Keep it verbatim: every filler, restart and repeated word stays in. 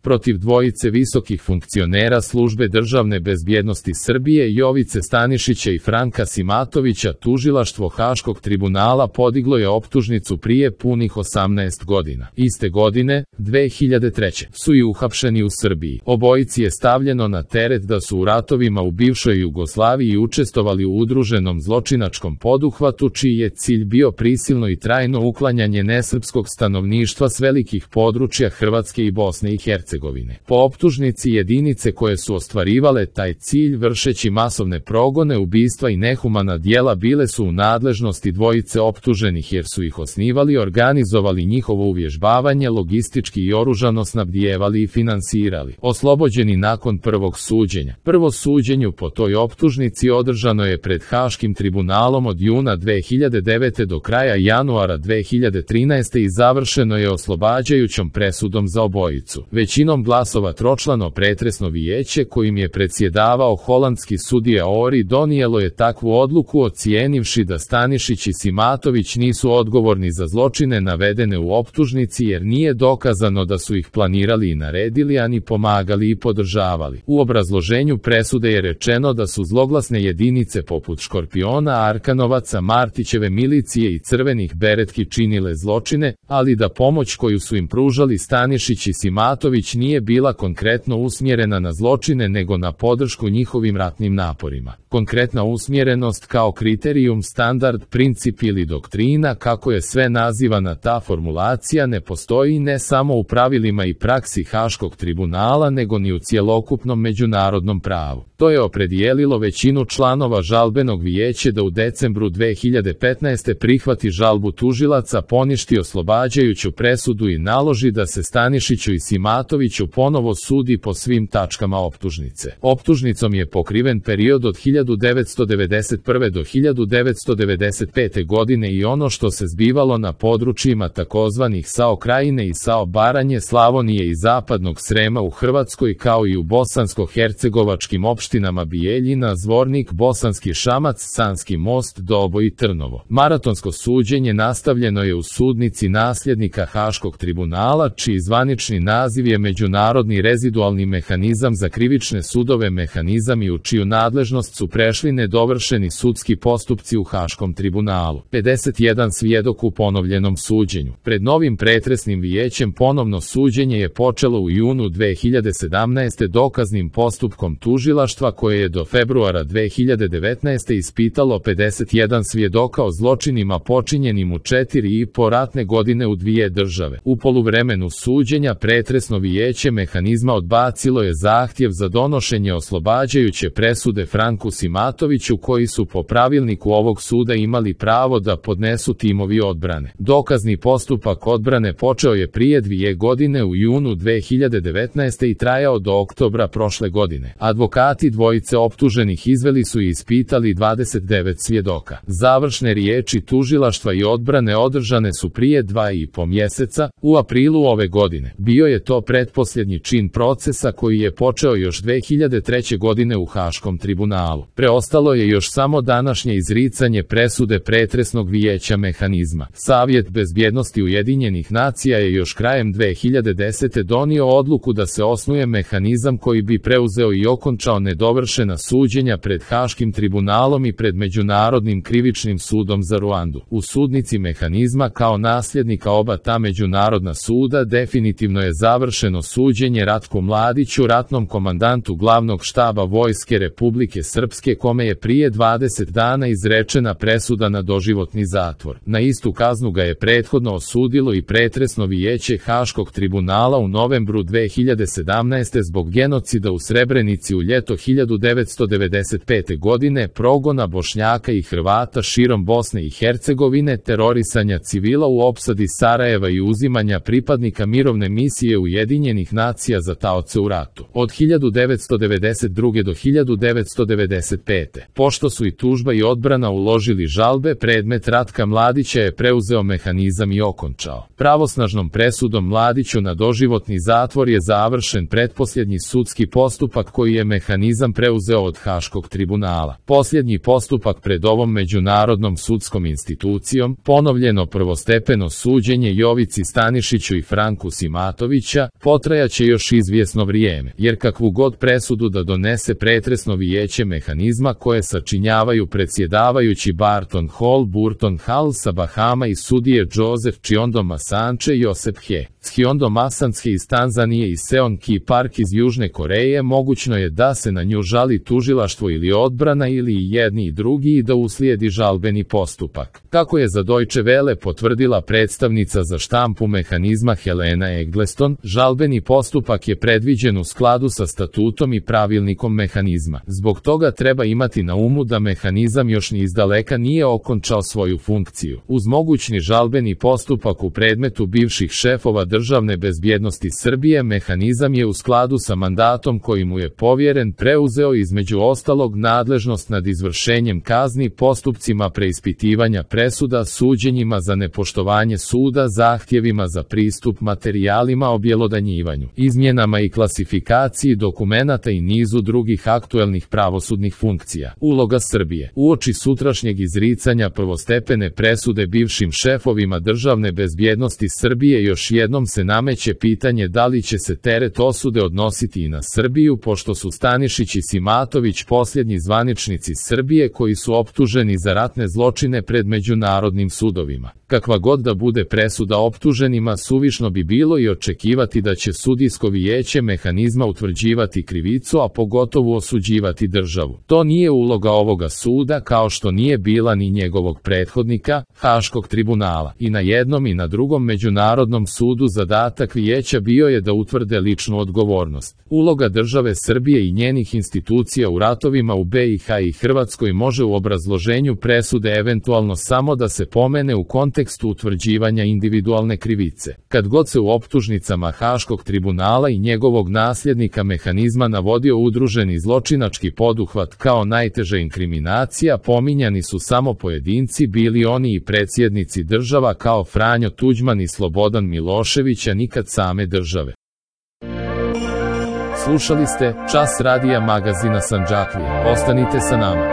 protiv dvojice visokih funkcionera Službe državne bezbjednosti Srbije Jovice Stanišića i Franka Simatovića tužilaštvo Haškog tribunala podiglo je optužnicu prije punih osamnaest godina. Iste godine, dve hiljade treće, su i uhapšeni u Srbiji. Obojici je stavljeno na teret da su u ratovima u bivšoj Jugoslaviji učestvovali u udruženom zločinačkom poduhvatu čiji je cilj bio prisilno i trajno uklanjanje nesrpskog stanovništva s velikih područja Hrvatske i Bosne i Hercegovine. Po optužnici jedinice koje su ostvarivale taj cilj vršeći masovne progone, ubistva i nehumana djela bile su u nadležnosti dvojice optuženih jer su ih osnivali, organizovali njihovo uvježbavanje, logistički i oružano snabdijevali i finansirali. Oslobođeni nakon prvog suđenja. Prvo suđenje po toj optužnici održano je pred Haškim tribunalom od juna dve hiljade devete do kraja januara dve hiljade trinaeste i završeno je oslobađajućom presudom za obojicu. Većinom glasova tročlano pretresno vijeće kojim je predsjedavao holandski sudija Ori donijelo je takvu odluku ocijenivši da Stanišić i Simatović nisu odgovorni za zločine navedene u optužnici jer nije dokazano da su ih planirali i naredili, ani pomagali i podržavali. U obrazloženju presude je rečeno da su zloglasne jedinice poput Škorpiona, Arkanovaca, Martićeve milicije i Crvenih beretki činile zločine, ali da pomoć koju su im pružali Stanišić i Simatović nije bila konkretno usmjerena na zločine nego na podršku njihovim ratnim naporima. Konkretna usmjerenost kao kriterijum, standard, princip ili doktrina, kako je sve nazivana ta formulacija, ne postoji ne samo u pravilima i praksi Haškog tribunala nego ni u cjelokupnom međunarodnom pravu. To je opredijelilo većinu članova žalbenog vijeća da u decembru dve hiljade petnaeste prihvati žalbu tužilaca, poništi oslobađajuću presudu i naloži da se Stanišiću i Simatoviću ponovo sudi po svim tačkama optužnice. Optužnicom je pokriven period od hiljadu devetsto devedeset prve do hiljadu devetsto devedeset pete godine i ono što se zbivalo na područjima takozvanih SAO Krajine i SAO Baranje, Slavonije i Zapadnog Srema u Hrvatskoj kao i u bosansko-hercegovačkim opštinama Bijeljina, Zvornik, Bosanski Šamac, Sanski Most, Doboj i Trnovo. Maratonsko suđenje nastavljeno je u sudnici nasljednika Haškog tribunala, čiji zvanični naziv je Međunarodni rezidualni mehanizam za krivične sudove, mehanizam i u čiju nadležnost su prešli nedovršeni sudski postupci u Haškom tribunalu. pedeset jedan svjedok u ponovljenom suđenju. Pred novim pretresnim vijećem ponovno suđenje je počelo u junu dve hiljade sedamnaeste dokaznim postupkom tužilaštva koje je do februara dve hiljade devetnaeste ispitalo pedeset jedan svjedoka o zločinima počinjenim u četiri i po ratne godine u dvije države. U poluvremenu suđenja pretresno vijeće mehanizma odbacilo je zahtjev za donošenje oslobađajuće presude Franku Simatoviću koji su po pravilniku ovog suda imali pravo da podnesu timovi odbrane. Dokazni postupak odbrane počeo je prije dvije godine u junu dve hiljade devetnaeste i trajao do oktobra prošle godine. Advokati dvojice optuženih izveli su i ispitali dvadeset devet svjedoka. Završne riječi tužilaštva i odbrane održane su prije dva i po mjeseca, u aprilu ove godine. Bio je to pretposljednji čin procesa koji je počeo još dve hiljade treće godine u Haškom tribunalu. Preostalo je još samo današnje izricanje presude pretresnog vijeća mehanizma. Savjet bezbjednosti Ujedinjenih nacija je još krajem dve hiljade desete donio odluku da se osnuje mehanizam koji bi preuzeo i okončao nedovršena suđenja pred Haškim tribunalom i pred Međunarodnim krivičnim sudom za Ruandu. U sudnici mehanizma kao nasljednika oba ta međunarodna suda definitivno je završeno suđenje Ratku Mladiću, ratnom komandantu glavnog štaba Vojske Republike Srpske, kome je prije dvadeset dana izrečena presuda na doživotni zatvor. Na istu kaznu ga je prethodno osudilo i pretresno vijeće Haškog tribunala u novembru dve hiljade sedamnaeste zbog genocida u Srebrenici u ljeto hiljadu devetsto devedeset pete godine, progona Bošnjaka i Hrvata širom Bosne i Hercegovine, terorisanja civila u opsadi Sarajeva i uzimanja pripadnika mirovne misije Ujedinjenih nacija za taoce u ratu. Od hiljadu devetsto devedeset druge do hiljadu devetsto devedeset pete Pošto su i tužba i odbrana uložili žalbe, predmet Ratka Mladića je preuzeo mehanizam i okončao. Pravosnažnom presudom Mladiću na doživotni zatvor je završen pretposljednji sudski postupak koji je mehanizam preuzeo od Haškog tribunala. Posljednji postupak pred ovom međunarodnom sudskom institucijom, ponovljeno prvostepeno suđenje Jovici Stanišiću i Franku Simatovića, potrajaće još izvjesno vrijeme, jer kakvu god presudu da donese pretresno vijeće mehanizma koje sačinjavaju predsjedavajući Barton Hall, Burton Hall sa Bahama i sudije Joseph Chiondo Masanche, Joseph He, Chiondo Masanche iz Tanzanije i Seon Ki Park iz Južne Koreje, mogućno je da se na nju žali tužilaštvo ili odbrana ili i jedni i drugi i da uslijedi žalbeni postupak. Kako je za Deutsche Welle potvrdila predstavnica za štampu mehanizma Helena Eggleston, žalbeni postupak je predviđen u skladu sa statutom i pravilnikom mehanizma. Zbog toga treba imati na umu da mehanizam još ni izdaleka nije okončao svoju funkciju. Uz mogućni žalbeni postupak u predmetu bivših šefova državne bezbjednosti Srbije, mehanizam je u skladu sa mandatom koji mu je povjeren preuzeo između ostalog nadležnost nad izvršenjem kazni, postupcima preispitivanja presuda, suđenjima za nepoštovanje suda, zahtjevima za pristup materijalima, objelodanjivanju, izmjenama i klasifikaciji dokumenata i nizu drugih aktuelnih pravosudnih funkcija. Uloga Srbije. Uoči sutrašnjeg izricanja prvostepene presude bivšim šefovima državne bezbjednosti Srbije još jednom se nameće pitanje da li će se teret osude odnositi i na Srbiju, pošto su Stanišić i Simatović posljednji zvaničnici Srbije koji su optuženi za ratne zločine pred međunarodnim sudovima. Kakva god da bude presuda optuženima, suvišno bi bilo i očekivati da će sudijsko vijeće mehanizma utvrđivati krivicu, a pogotovo osuđivati državu. To nije uloga ovoga suda, kao što nije bila ni njegovog prethodnika, Haškog tribunala. I na jednom i na drugom međunarodnom sudu zadatak vijeća bio je da utvrde ličnu odgovornost. Uloga države Srbije i njenih institucija u ratovima u be i ha i Hrvatskoj može u obrazloženju presude eventualno samo da se pomene u kontekstu utvrđivanja individualne krivice. Kad god se u optužnicama Haškog tribunala i njegovog nasljednika mehanizma navodio udruženi zločinački poduhvat kao najteža inkriminacija, pominjani su samo pojedinci, bili oni i predsjednici država kao Franjo Tuđman i Slobodan Milošević, a nikad same države. Slušali ste Čas radija magazina Sandžaklija. Ostanite sa nama.